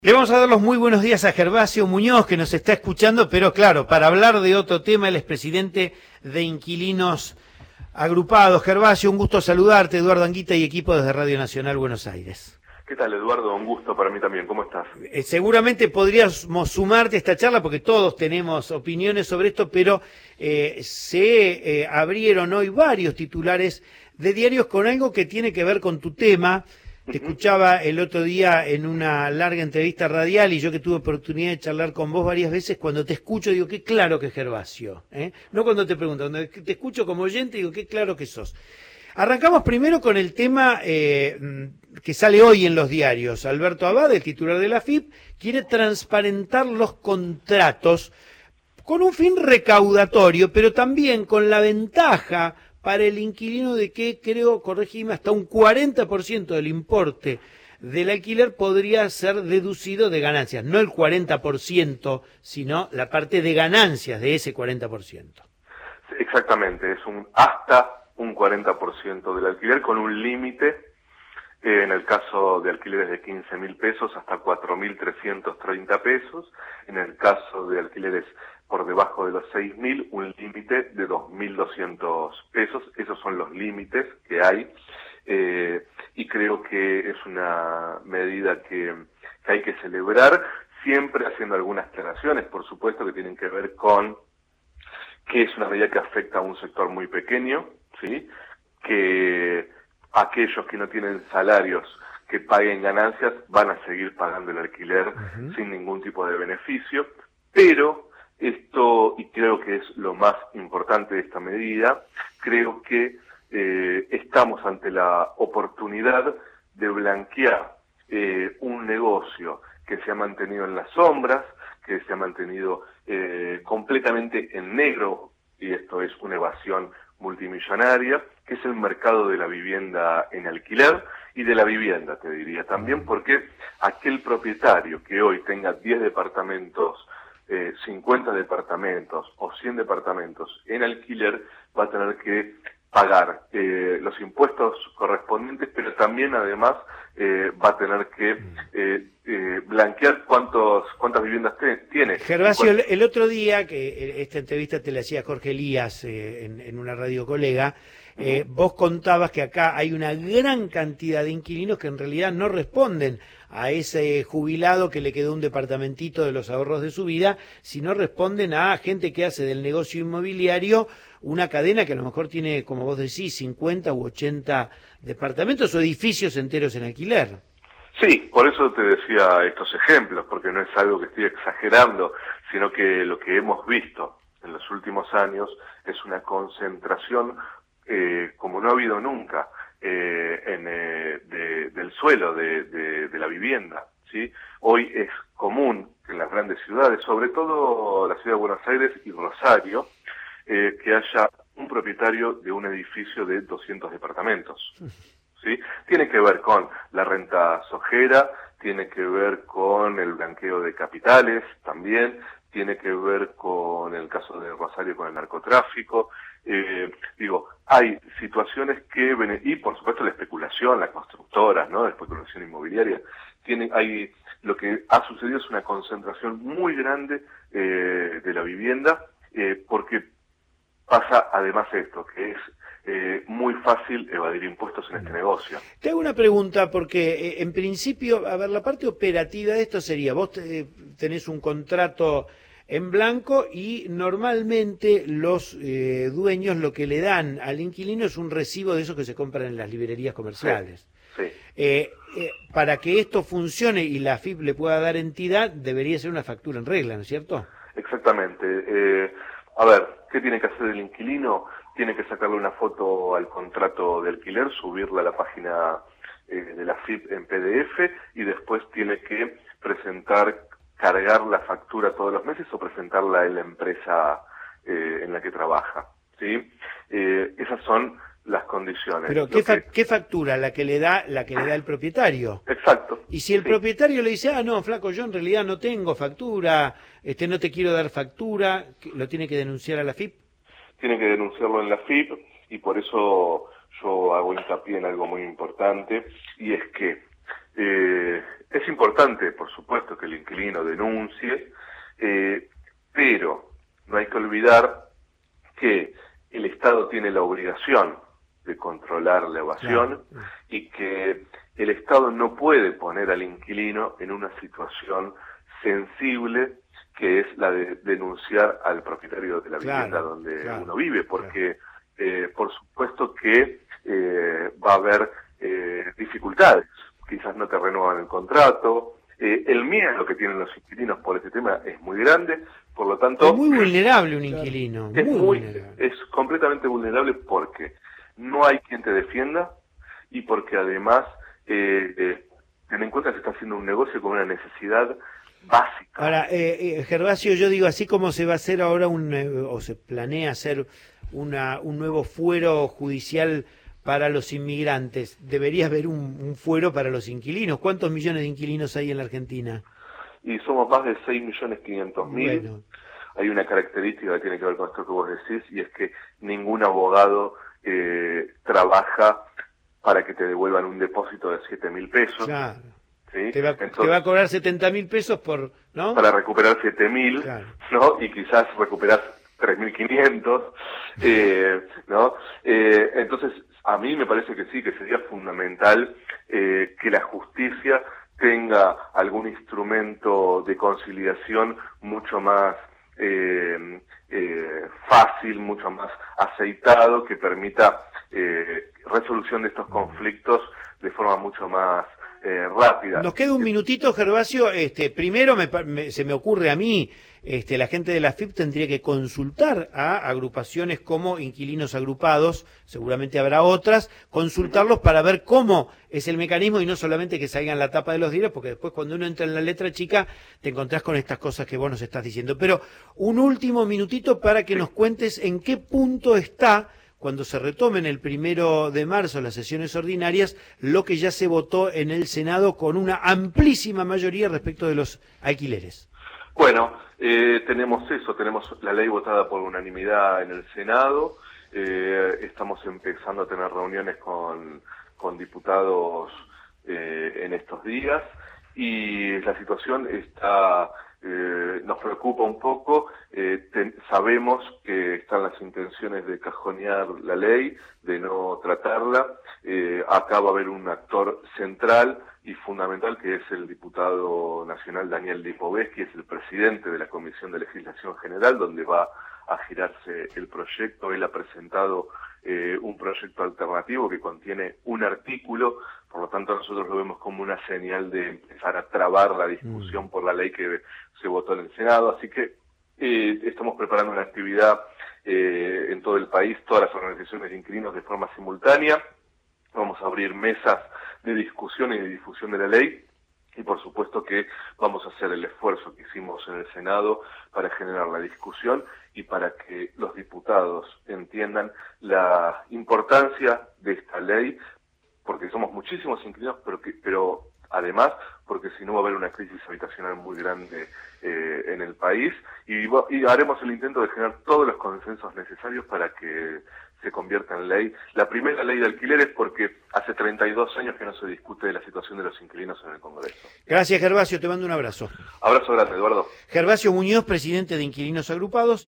Le vamos a dar los muy buenos días a Gervasio Muñoz, que nos está escuchando, pero claro, para hablar de otro tema, él es presidente de Inquilinos Agrupados. Gervasio, un gusto saludarte, Eduardo Anguita y equipo desde Radio Nacional Buenos Aires. ¿Qué tal, Eduardo? Un gusto para mí también. ¿Cómo estás? Seguramente podríamos sumarte a esta charla porque todos tenemos opiniones sobre esto, pero se abrieron hoy varios titulares de diarios con algo que tiene que ver con tu tema. Te escuchaba el otro día en una larga entrevista radial y yo que tuve oportunidad de charlar con vos varias veces, cuando te escucho digo, qué claro que es Gervasio, ¿eh? No cuando te pregunto, cuando te escucho como oyente digo, qué claro que sos. Arrancamos primero con el tema que sale hoy en los diarios. Alberto Abad, el titular de la AFIP, quiere transparentar los contratos con un fin recaudatorio, pero también con la ventaja para el inquilino de que, creo, corregime, hasta un 40% del importe del alquiler podría ser deducido de ganancias. No el 40%, sino la parte de ganancias de ese 40%. Exactamente, es hasta un 40% del alquiler con un límite, en el caso de alquileres de 15.000 pesos hasta 4.330 pesos, en el caso de alquileres por debajo de los 6.000, un límite de 2.200 pesos. Esos son los límites que hay, y creo que es una medida que hay que celebrar, siempre haciendo algunas aclaraciones, por supuesto, que tienen que ver con que es una medida que afecta a un sector muy pequeño, ¿sí? Que aquellos que no tienen salarios que paguen ganancias van a seguir pagando el alquiler sin ningún tipo de beneficio, pero esto, y creo que es lo más importante de esta medida, creo que estamos ante la oportunidad de blanquear un negocio que se ha mantenido en las sombras, que se ha mantenido completamente en negro, y esto es una evasión multimillonaria, que es el mercado de la vivienda en alquiler y de la vivienda, te diría también, porque aquel propietario que hoy tenga 10 departamentos, 50 departamentos o 100 departamentos en alquiler va a tener que pagar los impuestos correspondientes, pero también además va a tener que blanquear cuántas viviendas tiene. Gervasio, el otro día, que esta entrevista te la hacía Jorge Elías en una radio colega, vos contabas que acá hay una gran cantidad de inquilinos que en realidad no responden a ese jubilado que le quedó un departamentito de los ahorros de su vida, sino responden a gente que hace del negocio inmobiliario una cadena que a lo mejor tiene, como vos decís, 50 u 80 departamentos o edificios enteros en alquiler. Sí, por eso te decía estos ejemplos, porque no es algo que estoy exagerando, sino que lo que hemos visto en los últimos años es una concentración como no ha habido nunca del suelo de la vivienda, ¿sí? Hoy es común en las grandes ciudades, sobre todo la ciudad de Buenos Aires y Rosario, que haya un propietario de un edificio de 200 departamentos, ¿sí? Tiene que ver con la renta sojera, tiene que ver con el blanqueo de capitales también, tiene que ver con el caso de Rosario con el narcotráfico. Hay situaciones que, y por supuesto la especulación, las constructoras, ¿no? La especulación inmobiliaria, lo que ha sucedido es una concentración muy grande de la vivienda, porque pasa además esto, que es muy fácil evadir impuestos en este negocio. Te hago una pregunta, porque en principio, a ver, la parte operativa de esto sería, vos tenés un contrato en blanco y normalmente los dueños lo que le dan al inquilino es un recibo de esos que se compran en las librerías comerciales. Sí. Para que esto funcione y la AFIP le pueda dar entidad, debería ser una factura en regla, ¿no es cierto? Exactamente. A ver, ¿qué tiene que hacer el inquilino? Tiene que sacarle una foto al contrato de alquiler, subirla a la página de la AFIP en PDF y después tiene que cargar la factura todos los meses o presentarla en la empresa en la que trabaja, ¿sí? Esas son las condiciones. Pero ¿qué factura? La que le da el propietario. Exacto. Y si el propietario le dice, no, flaco, yo en realidad no tengo factura, no te quiero dar factura, ¿lo tiene que denunciar a la AFIP? Tiene que denunciarlo en la AFIP, y por eso yo hago hincapié en algo muy importante, y es que Es importante, por supuesto, que el inquilino denuncie, pero no hay que olvidar que el Estado tiene la obligación de controlar la evasión, claro, y que el Estado no puede poner al inquilino en una situación sensible, que es la de denunciar al propietario de la vivienda, claro, donde, claro, uno vive, porque por supuesto que va a haber dificultades, quizás no te renuevan el contrato, el miedo que tienen los inquilinos por este tema es muy grande, por lo tanto... Es muy vulnerable un inquilino, es completamente vulnerable porque no hay quien te defienda y porque además, ten en cuenta que se está haciendo un negocio con una necesidad básica. Ahora, Gervasio, yo digo, así como se va a hacer ahora o se planea hacer un nuevo fuero judicial para los inmigrantes, debería haber un fuero para los inquilinos. ¿Cuántos millones de inquilinos hay en la Argentina? Y somos más de 6.500.000. Bueno. Hay una característica que tiene que ver con esto que vos decís, y es que ningún abogado trabaja para que te devuelvan un depósito de 7.000 pesos. Claro. ¿Sí? Te va a cobrar 70.000 pesos por, ¿no? Para recuperar 7.000, claro, ¿no? Y quizás recuperás 3.500, ¿no? Entonces, a mí me parece que sí, que sería fundamental que la justicia tenga algún instrumento de conciliación mucho más fácil, mucho más aceitado, que permita resolución de estos conflictos de forma mucho más rápida. Nos queda un minutito, Gervasio. Primero se me ocurre a mí, la gente de la AFIP tendría que consultar a agrupaciones como Inquilinos Agrupados, seguramente habrá otras, consultarlos para ver cómo es el mecanismo y no solamente que salga en la tapa de los diarios, porque después cuando uno entra en la letra chica te encontrás con estas cosas que vos nos estás diciendo. Pero un último minutito para que nos cuentes en qué punto está, cuando se retomen el 1 de marzo las sesiones ordinarias, lo que ya se votó en el Senado con una amplísima mayoría respecto de los alquileres. Bueno, tenemos la ley votada por unanimidad en el Senado, estamos empezando a tener reuniones con diputados en estos días, y la situación nos preocupa un poco. Sabemos que están las intenciones de cajonear la ley, de no tratarla. Acá va a haber un actor central y fundamental, que es el diputado nacional Daniel Lipovetsky, que es el presidente de la Comisión de Legislación General, donde va a girarse el proyecto. Él ha presentado un proyecto alternativo que contiene un artículo, por lo tanto nosotros lo vemos como una señal de empezar a trabar la discusión por la ley que se votó en el Senado, así que estamos preparando una actividad en todo el país, todas las organizaciones de inquilinos de forma simultánea. Vamos a abrir mesas de discusión y de difusión de la ley, y por supuesto que vamos a hacer el esfuerzo que hicimos en el Senado para generar la discusión y para que los diputados entiendan la importancia de esta ley, porque somos muchísimos inquilinos, pero además porque si no va a haber una crisis habitacional muy grande en el país, y haremos el intento de generar todos los consensos necesarios para que se convierta en ley. La primera ley de alquileres, porque hace 32 años que no se discute de la situación de los inquilinos en el Congreso. Gracias, Gervasio, te mando un abrazo. Abrazo grande, Eduardo. Gervasio Muñoz, presidente de Inquilinos Agrupados.